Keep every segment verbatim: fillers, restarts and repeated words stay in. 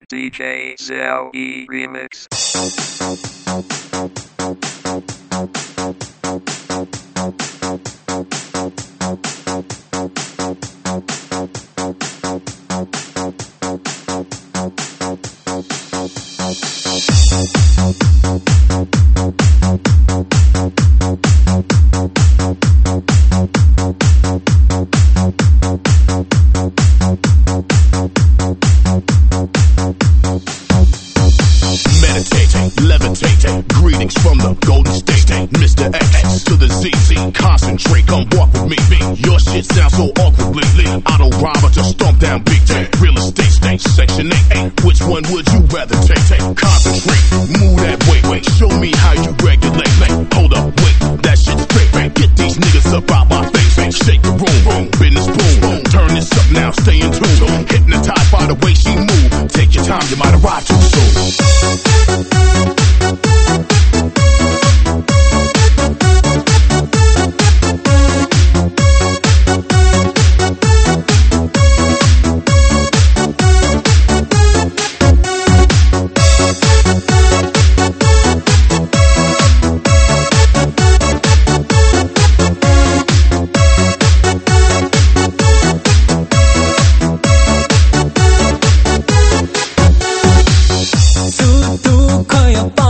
D J Zell E Remix. Meditating, levitating, greetings from the Golden State. Mister X to the Z Z, concentrate, come walk with me. Your shit sounds so awkward lately. I don't rhyme, I just stomp down Big Ten. Real estate state, section eight. Which one would you rather take? Concentrate, move that way, wait. Show me how you regulate. Hold up, wait, that shit's straight. Get these niggas up out my face. Shake the room, room, business boom. Turn this up now, stay in tune. Hypnotized by the way she move. Take your time, you might arrive too soon. 뚝뚝 커요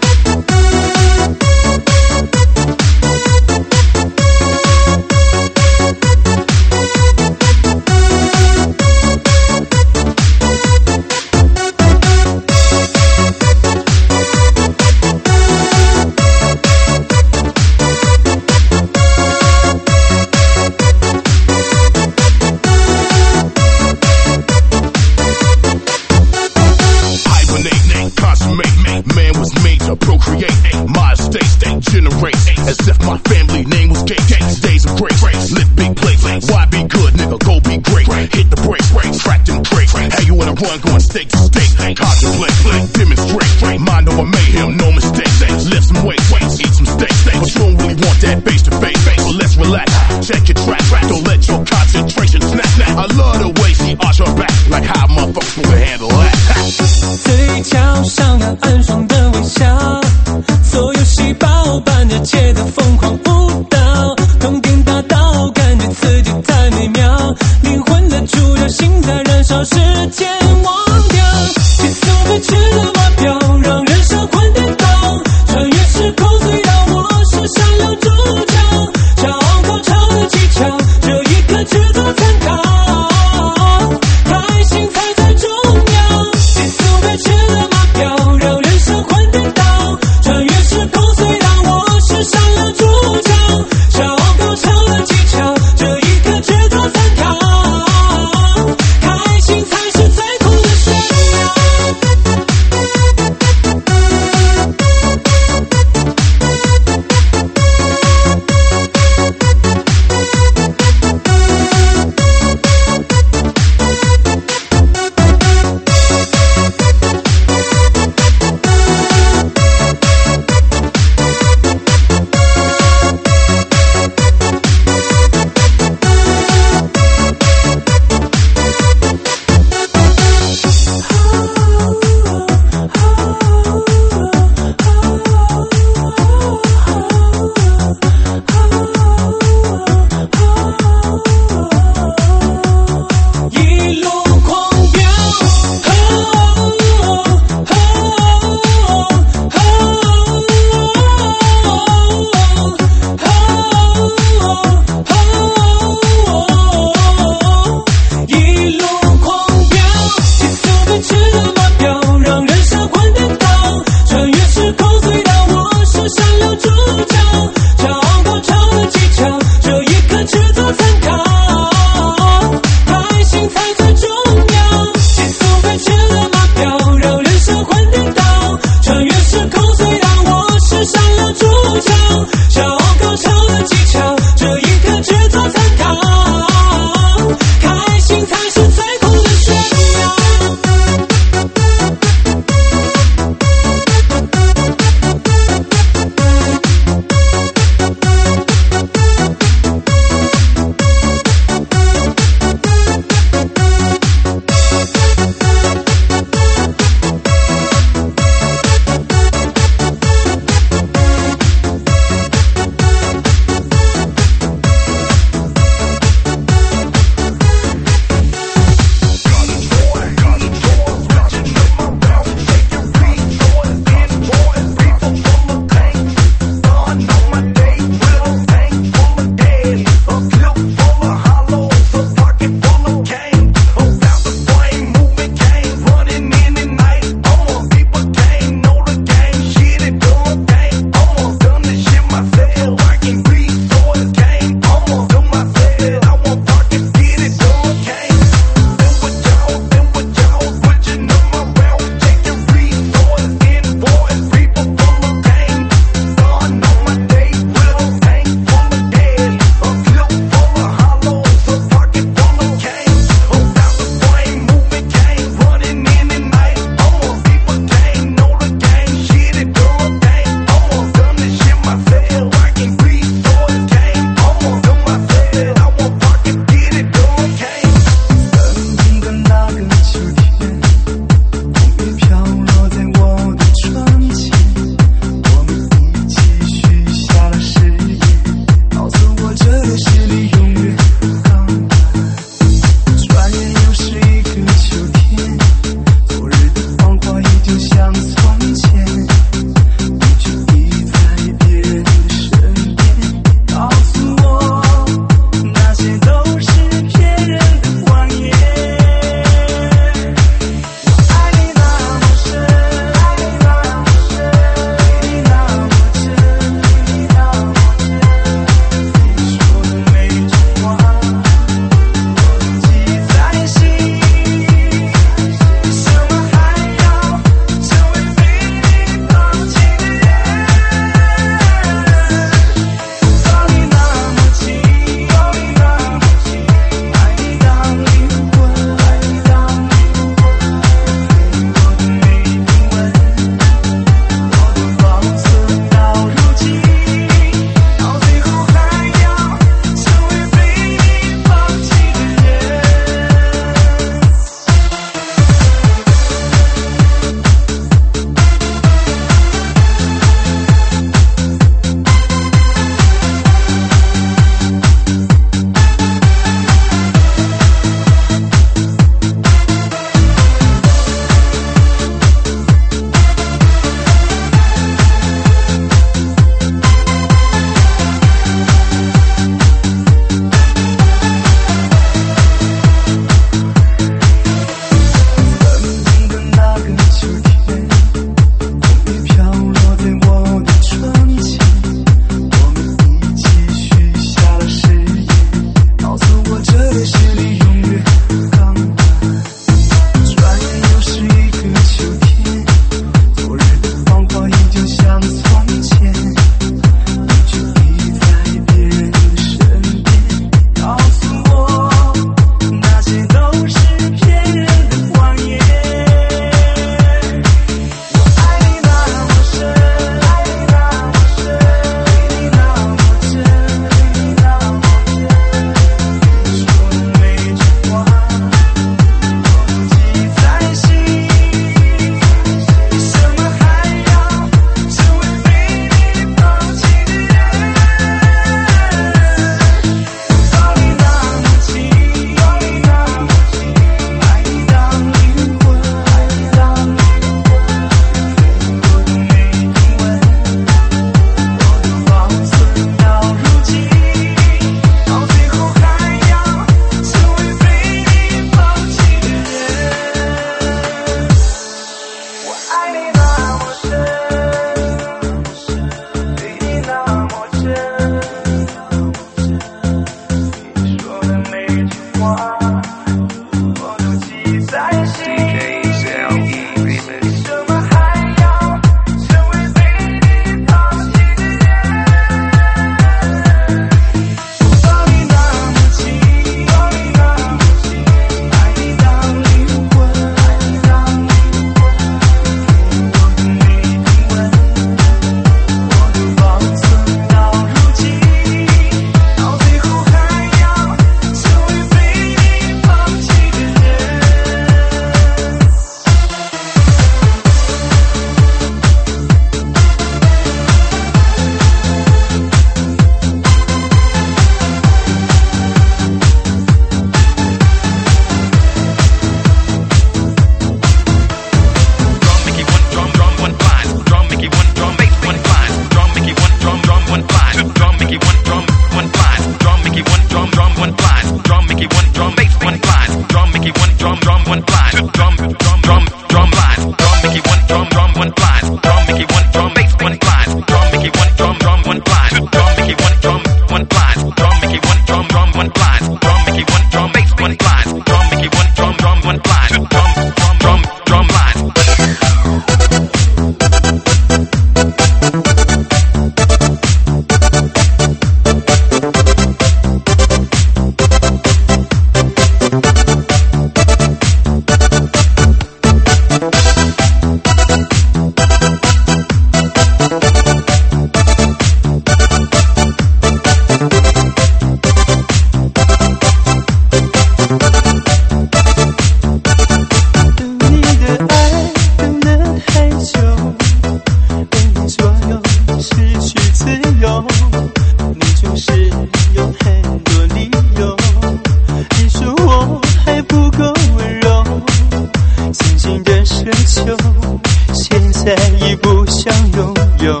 在已不想拥有。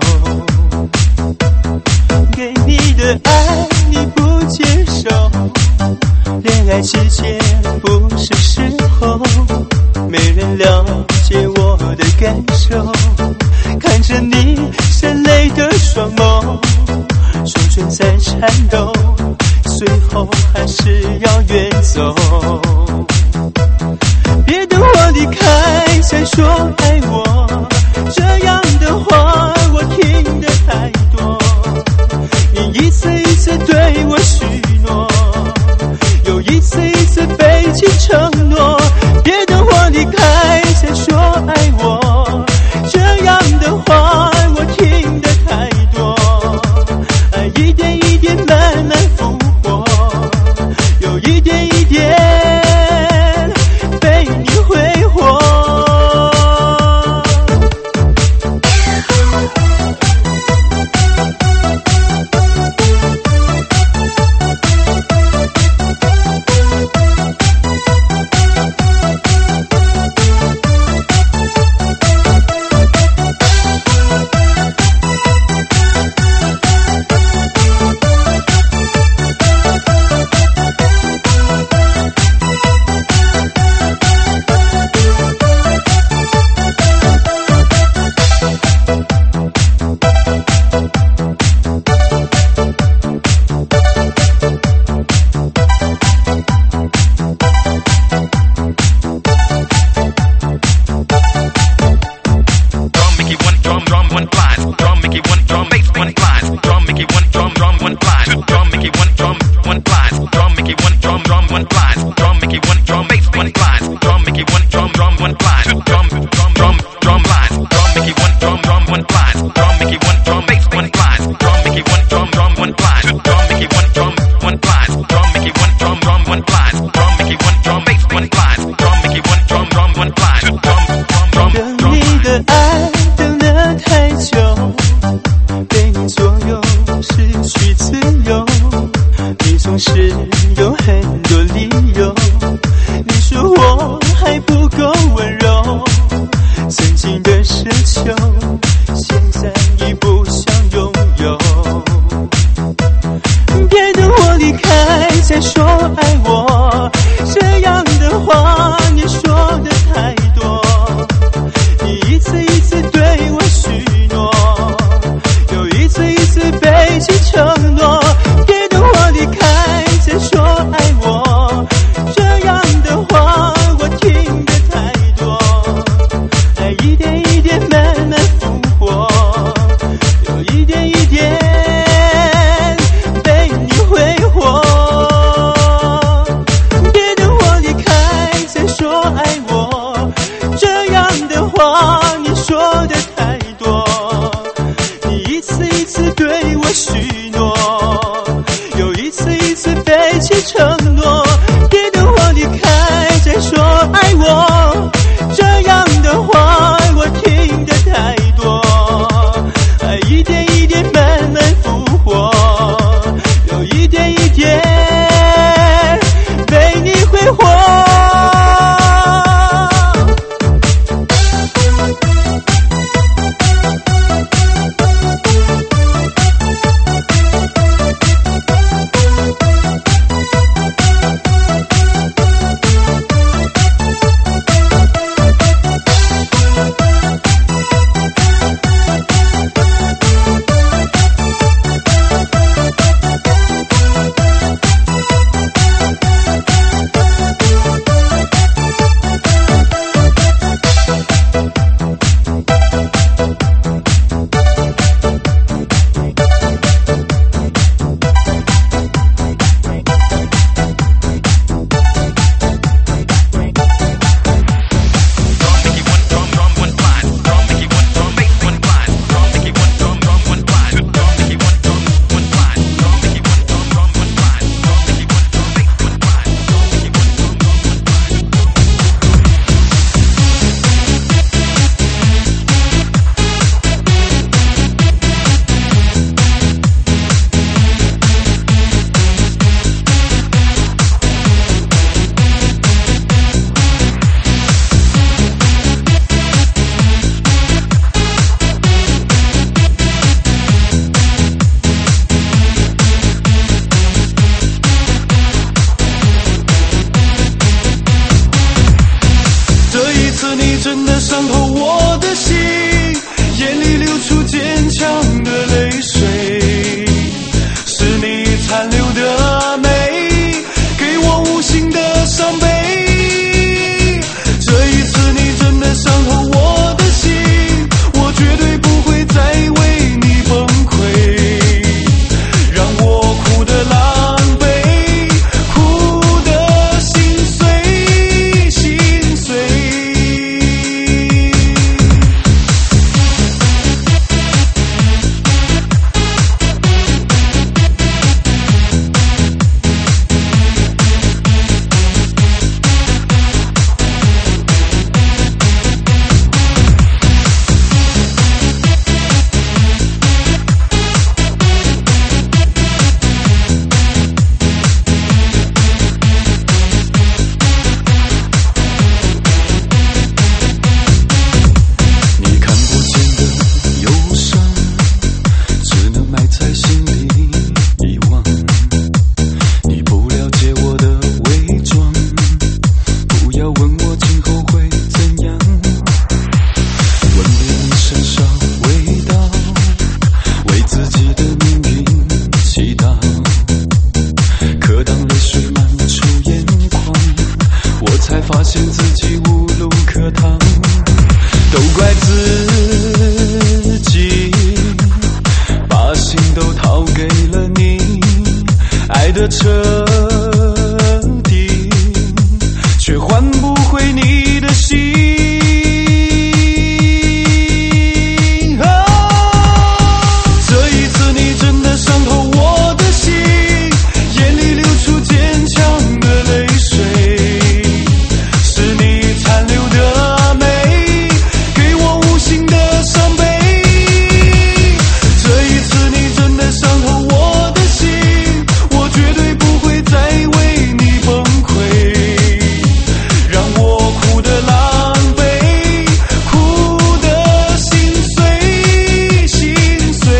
给你的爱你不接受，恋爱之间不是时候，没人了解我的感受。看着你闪泪的双眸，双唇在颤抖，最后还是要远走。别等我离开再说爱我，这样的话我听得太多。你一次一次对我许诺，又一次一次背弃承诺。别等我离开再说爱我，这样的话我听得太多。爱一点一点慢慢复活，有一点一点被你挥霍。是有很多理由，你说我还不够温柔，曾经的奢求现在已不想拥有。别等我离开再说爱我，这样的话你说的太多。你一次一次对我许诺，又一次一次背弃承诺。别等我离开再说爱我，这样的话我听得太多。爱一点一点慢慢复活，有一点一点被你挥霍。 彻底，却换不回你的心。啊，这一次你真的伤透我的心，眼里流出坚强的泪水，是你残留的美，给我无形的伤悲。这一次你真的伤透我的心，我绝对不会再为你崩溃，让我哭得狼狈，哭得心碎心碎。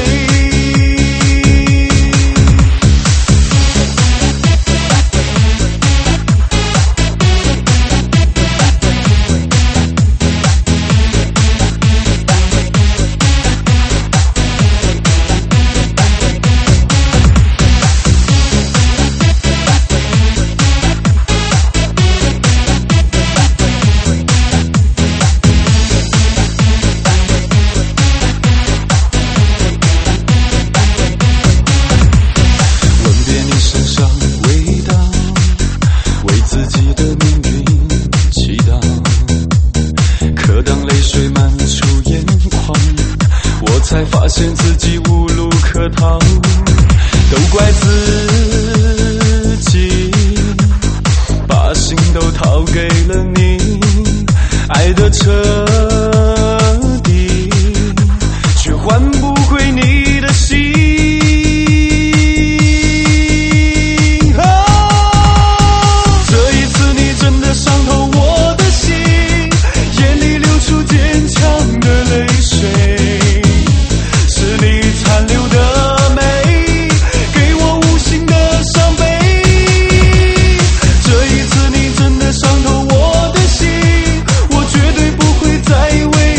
闻遍你身上味道，为自己的命运祈祷，可当泪水漫出眼眶，我才发现自己无路可逃，都怪自己把心都掏给了你，爱的彻底，却换不回你的心。啊，这一次你真的伤透我的心，眼里流出坚强的泪水，是你残留的美，给我无形的伤悲。这一次你真的伤透我的心，我绝对不会再为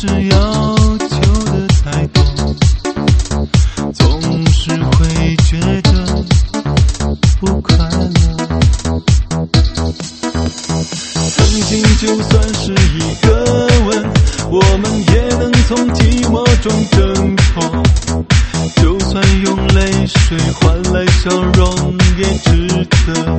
是要求的太多，总是会觉得不快乐。曾经就算是一个吻，我们也能从寂寞中挣脱，就算用泪水换来笑容也值得。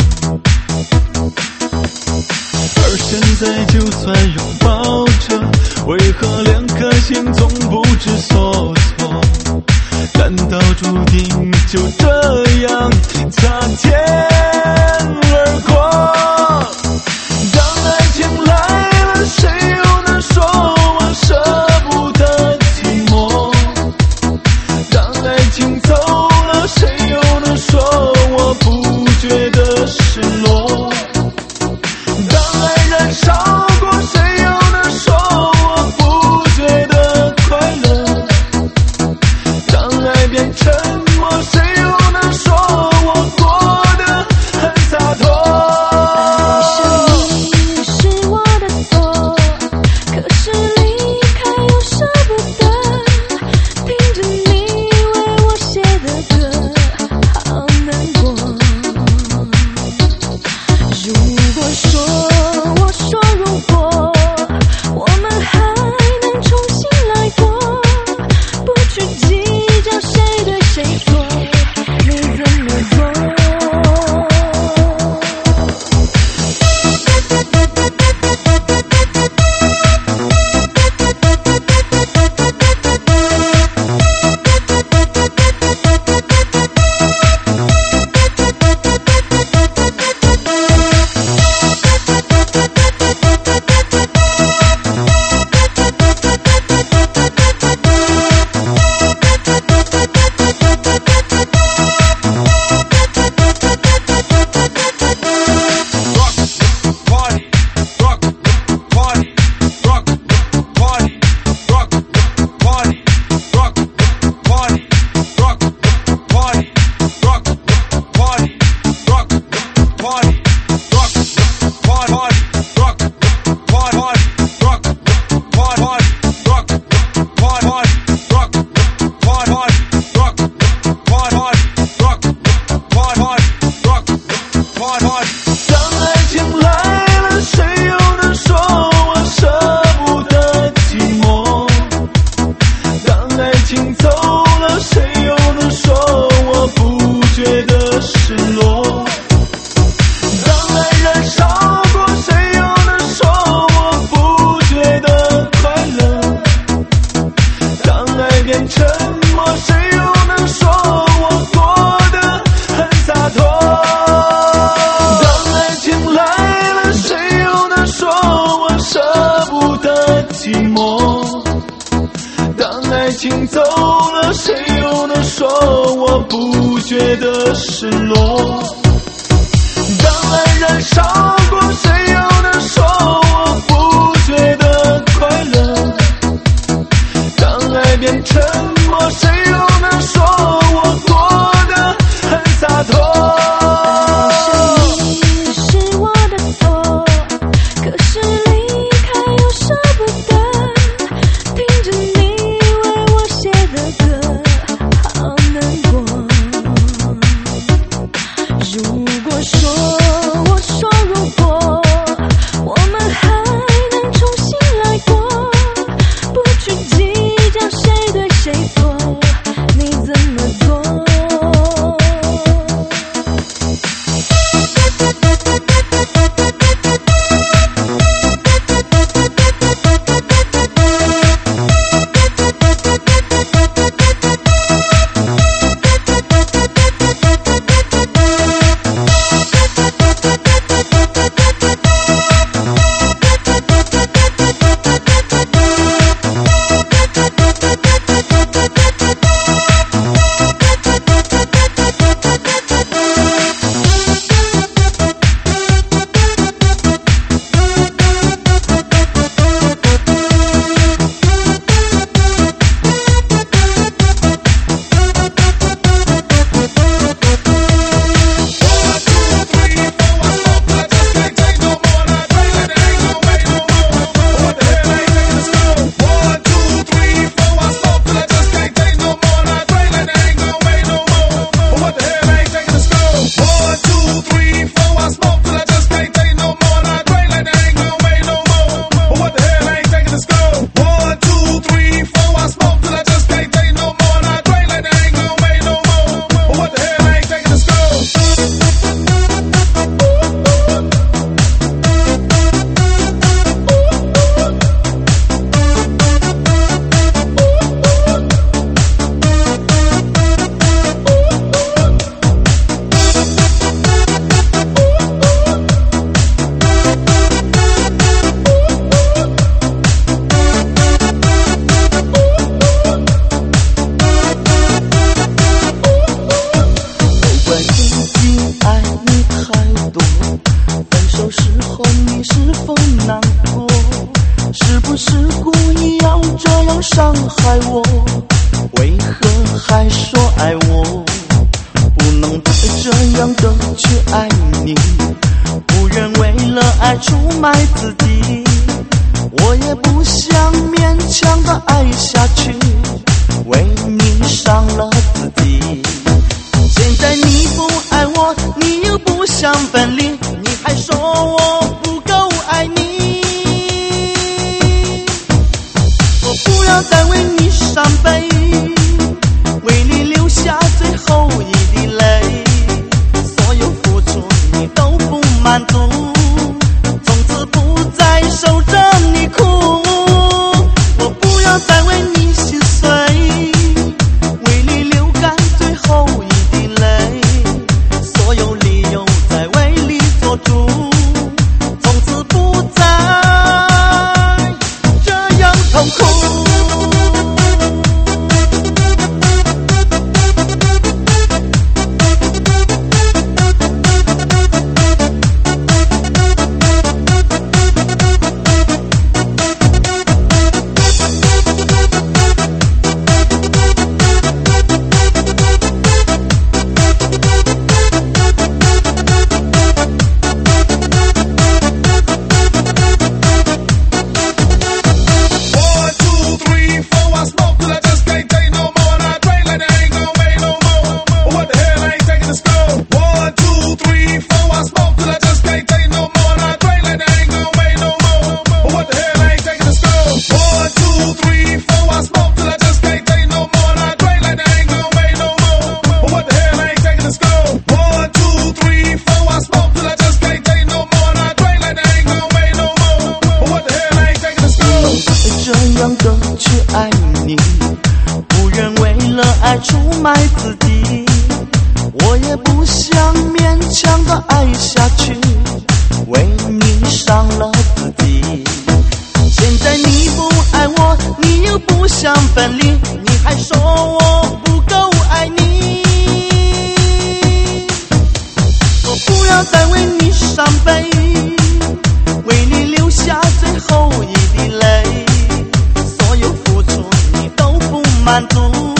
而现在就算拥抱着，为何两颗心总不知所措？难道注定就这样擦肩而过？当爱情来了，谁又能说我舍不得寂寞？当爱情走了，谁又能说我不觉得失落？当爱燃烧过，谁又能说我不觉得快乐？当爱变沉默，谁又能说我过得很洒脱？走了，谁又能说我不觉得失落？当爱燃烧过，谁又能说我不觉得快乐？当爱变沉默，谁又能说我过得很洒脱？ 说我说如果我们还能重新这样伤害我？为何还说爱我？不能再这样的去爱你，不愿为了爱出卖自己，我也不想勉强的爱下去，为你伤了自己。现在你不爱我，你又不想分离，你还说我不够爱你。我不要再为你伤悲，为你留下最后一滴泪，所有付出你都不满足，从此不再守着你哭。我不要再为你心碎，为你流干最后一滴泪，所有理由在为你做主，从此不再这样痛苦。出卖自己，我也不想勉强的爱下去，为你伤了自己。现在你不爱我，你又不想分离，你还说我不够爱你。我不要再为你伤悲，为你留下最后一滴泪，所有付出你都不满足，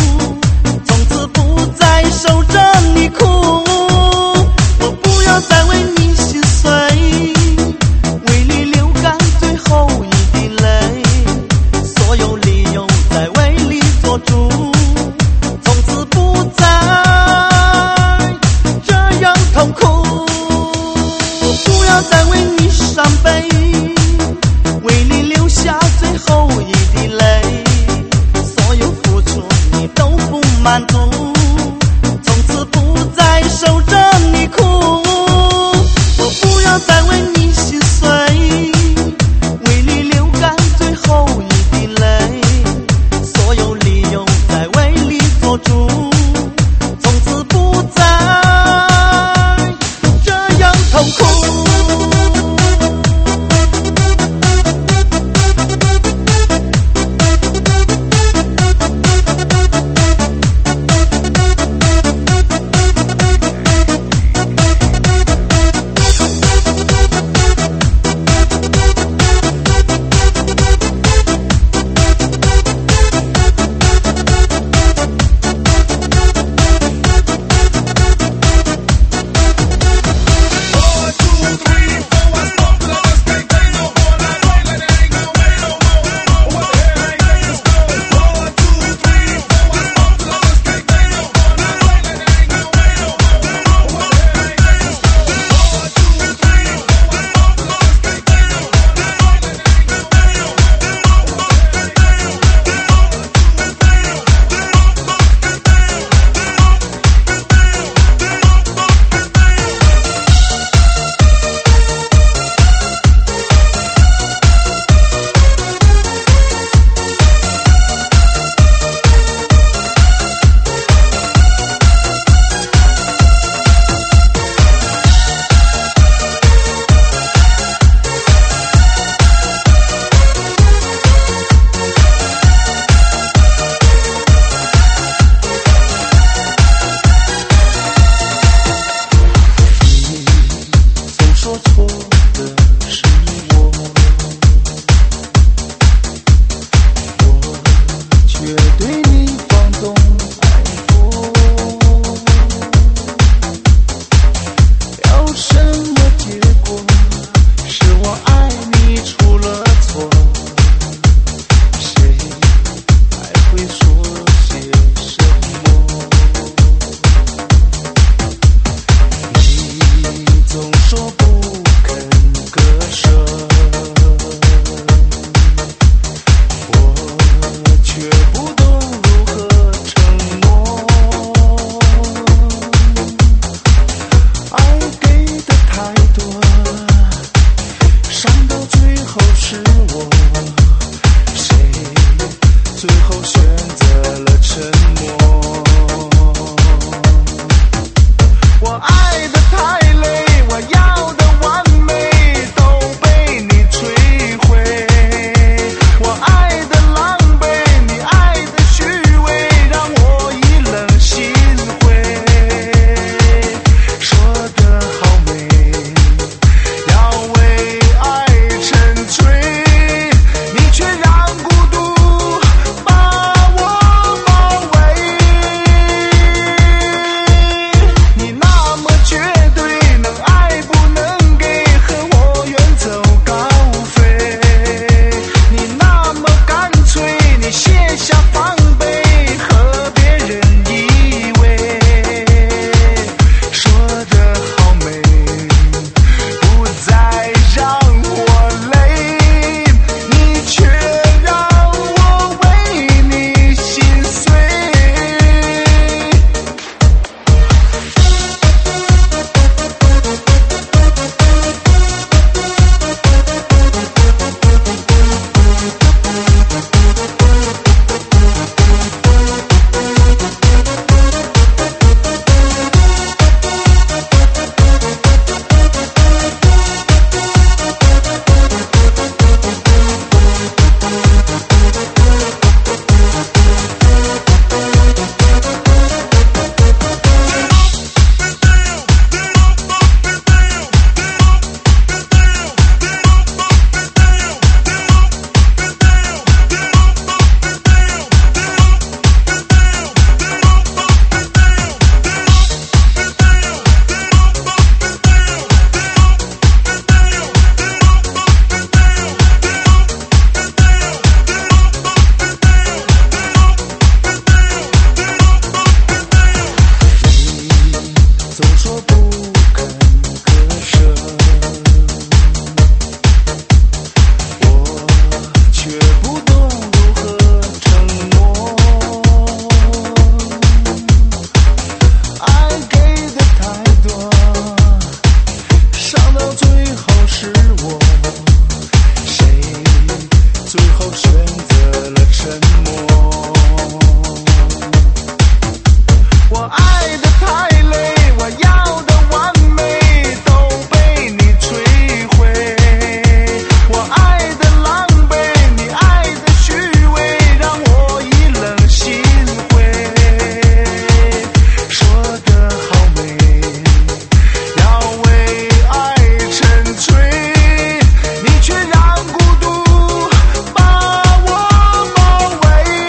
守着你哭。我不要再为你心碎，为你流干最后一滴泪，所有理由在为你做主，从此不再这样痛苦。 最后选择了沉默。我爱得太累，我要的完美都被你摧毁。我爱的狼狈，你爱的虚伪，让我已冷心灰。说得好美，要为爱沉醉，你却让孤独把我包围。你那么绝对，能爱不能给，和我远走高飞。你那么干脆，你卸下防备，和别人依偎。说得好美，不再让我累，你却让我为你心碎。总说不肯割舍，我却不懂如何承诺。爱给的太多，伤到最后是我，谁最后选择了沉默？我爱的太累，我要的完美都被你摧毁。我爱的狼狈，你爱的虚伪，让我已冷心灰。说得好美，要为爱沉醉，你却让孤独把我包围。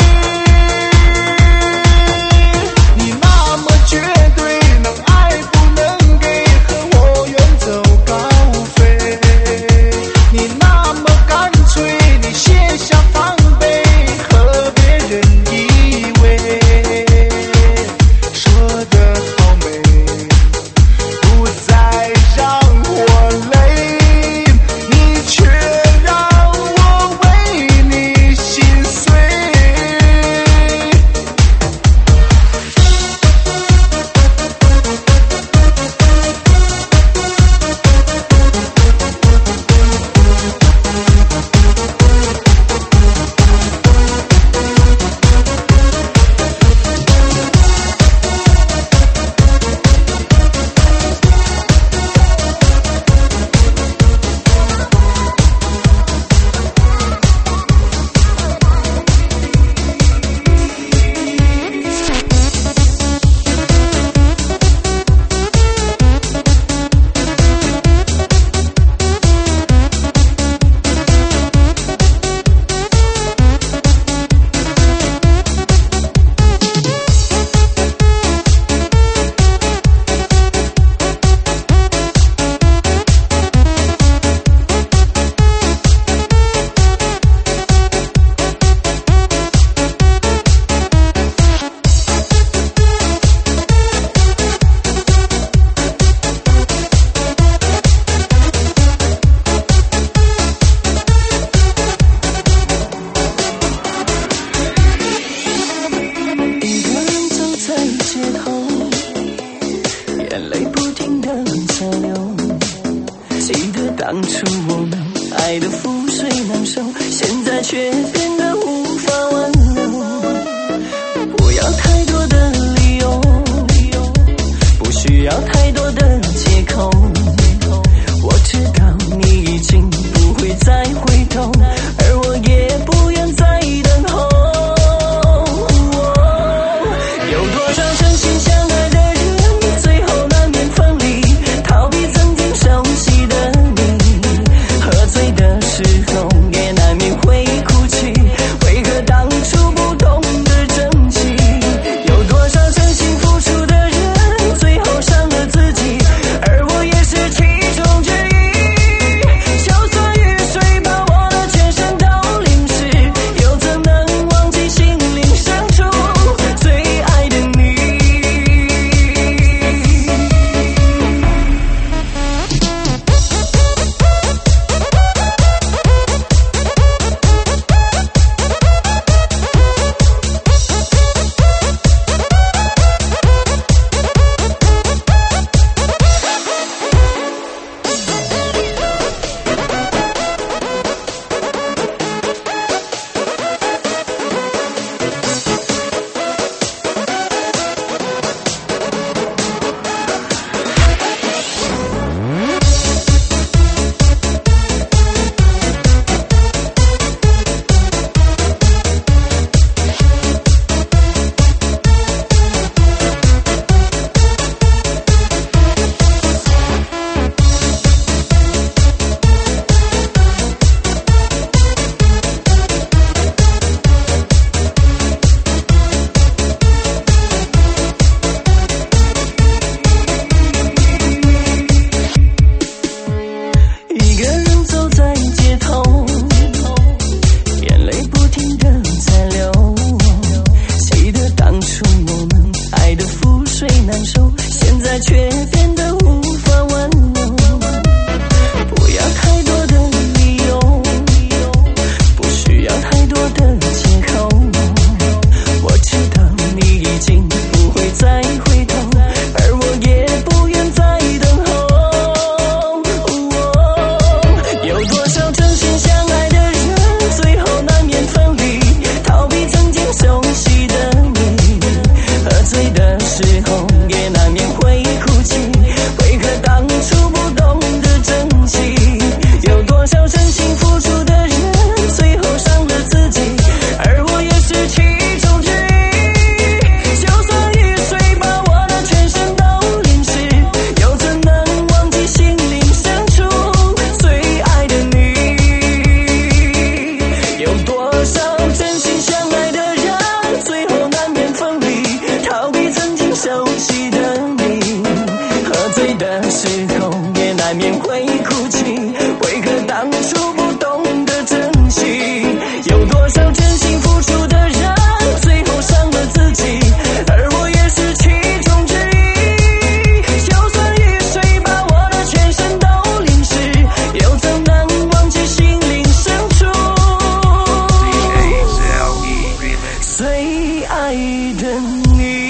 最爱的你。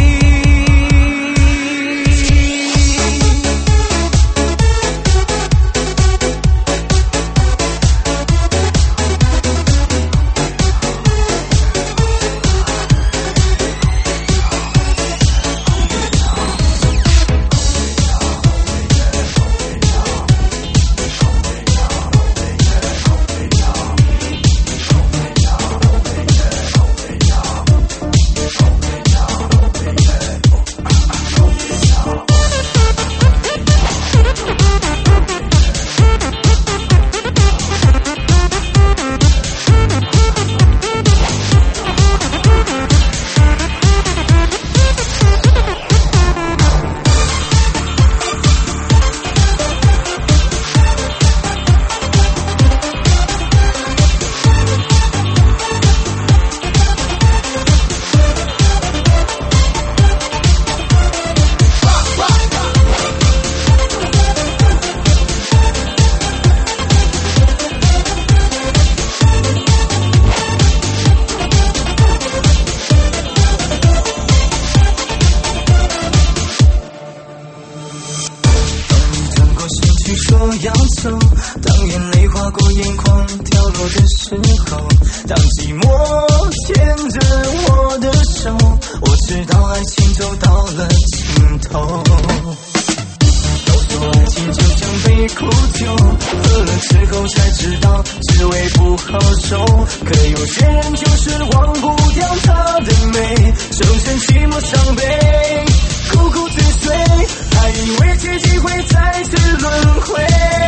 要走，当眼泪划过眼眶掉落的时候，当寂寞牵着我的手，我知道爱情走到了尽头。都说爱情就像杯苦酒，喝了之后才知道滋味不好受，可有些人就是忘不掉他的美，深深寂寞伤悲，苦苦追随，还以为奇迹会再次轮回。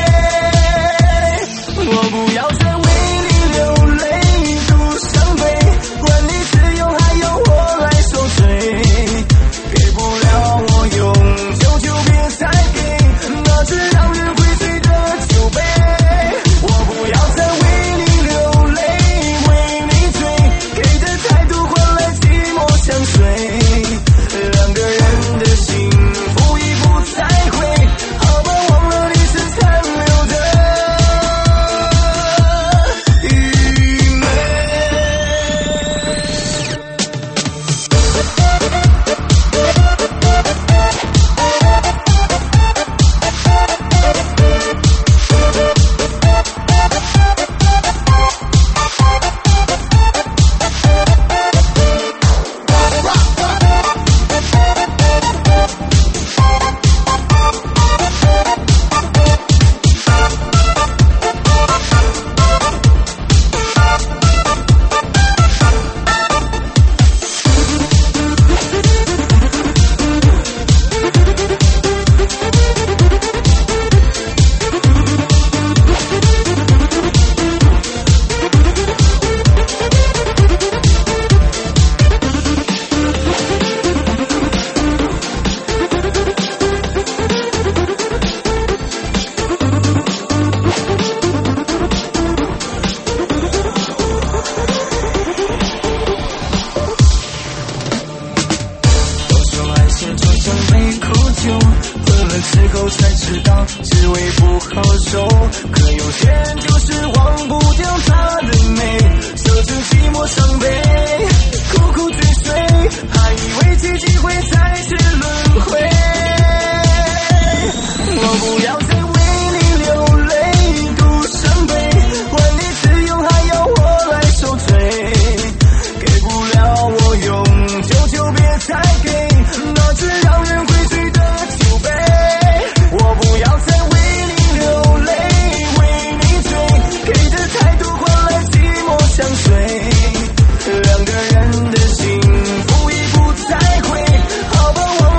我不要再为你流泪独伤悲，管你自由还要我来受罪，给不了我永久就别再给那只让人会醉的酒杯。我不要再为你流泪为你醉，给的态度换来寂寞相随，两个人的幸福已不再会，好吧忘了你是残留的之后才知道滋味不好受，可有些人就是忘不掉他的美，奢侈寂寞伤悲，苦苦追随，还以为奇迹会再次轮回。我不要再为你流泪独伤悲，管你自由还要我来受罪，给不了我永久就别再给那只让人会醉的酒杯。我不要再为你流泪为你醉，给的态度换来寂寞相随，两个人的幸福已不再会，好吧我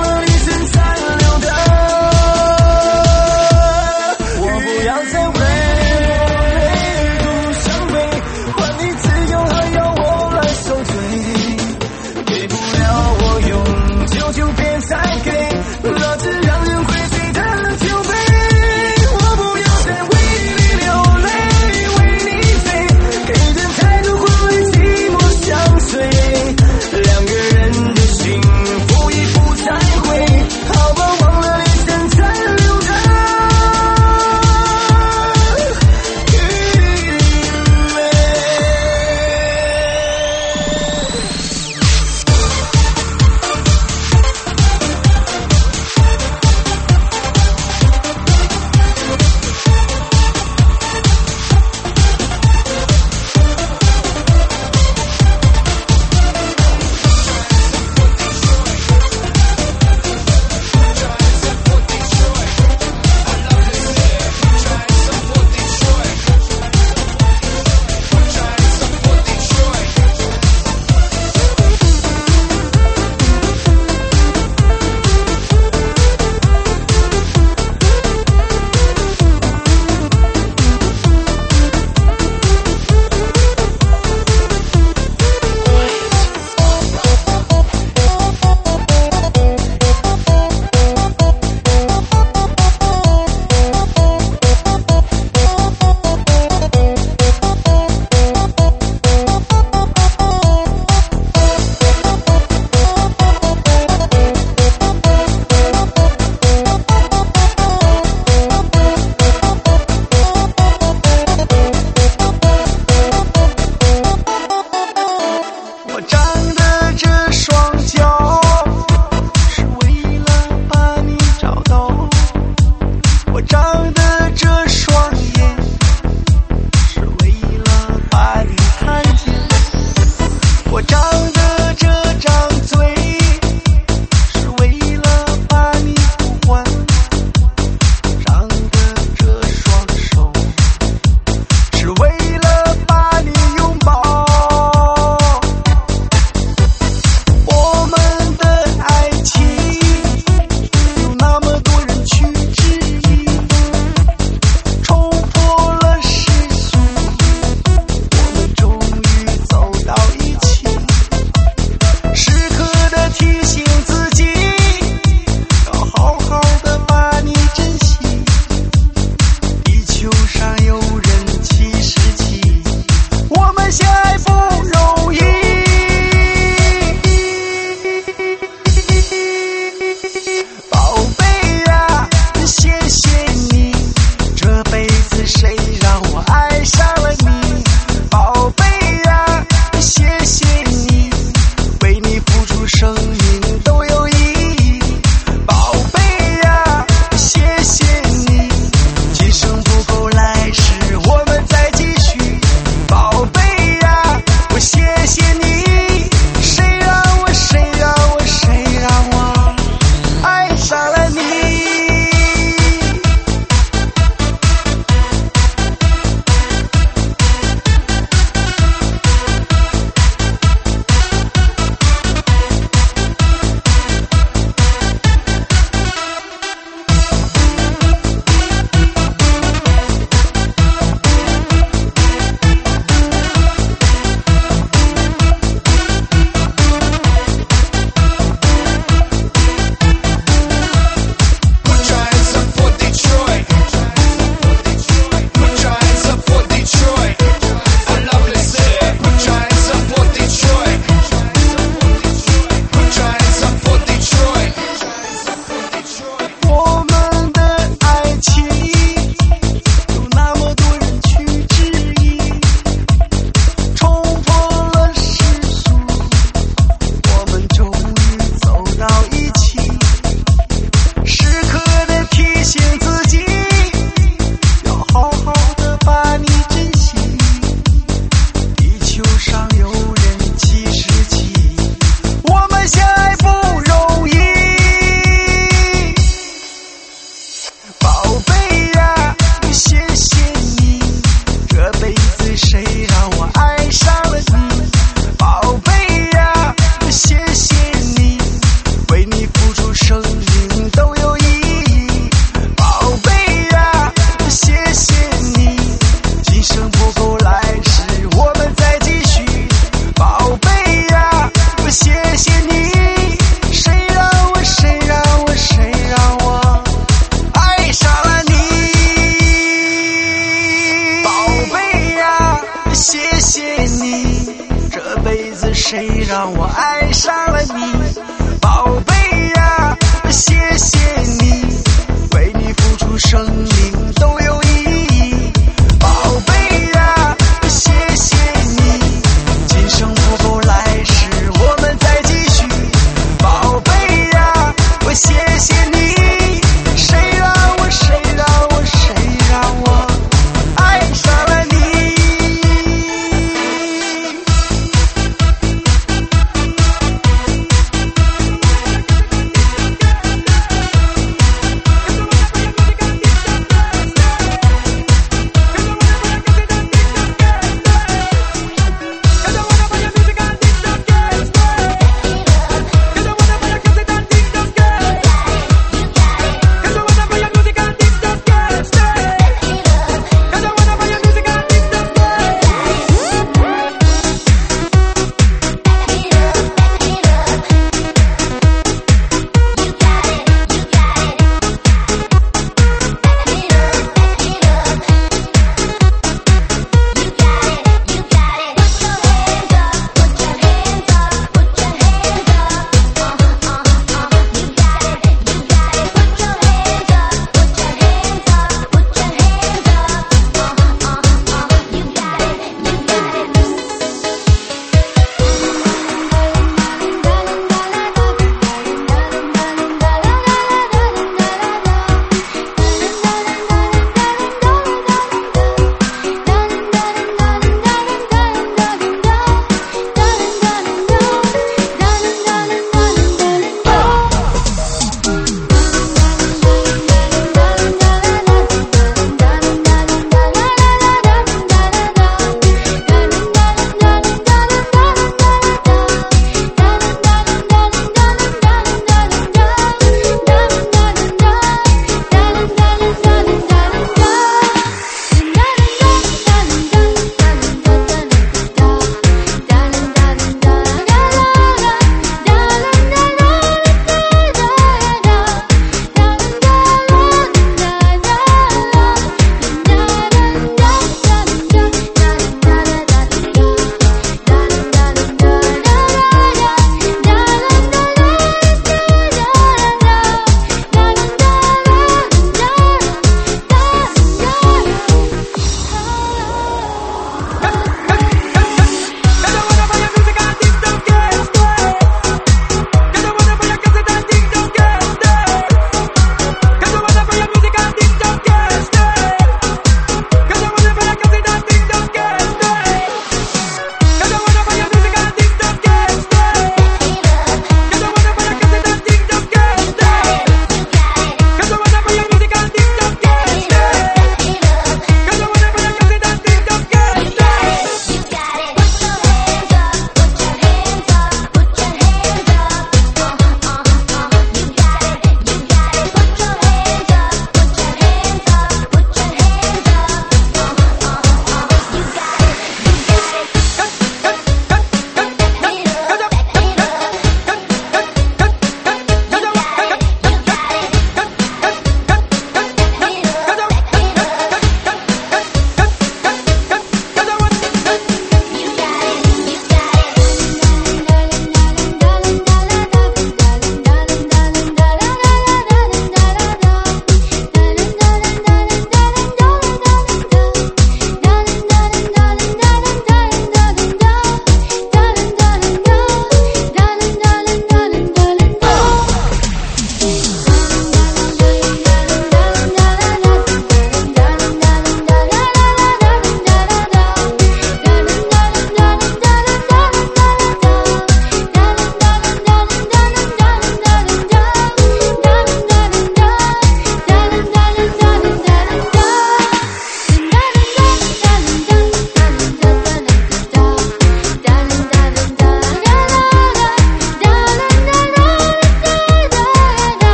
谁让我爱上了你，宝贝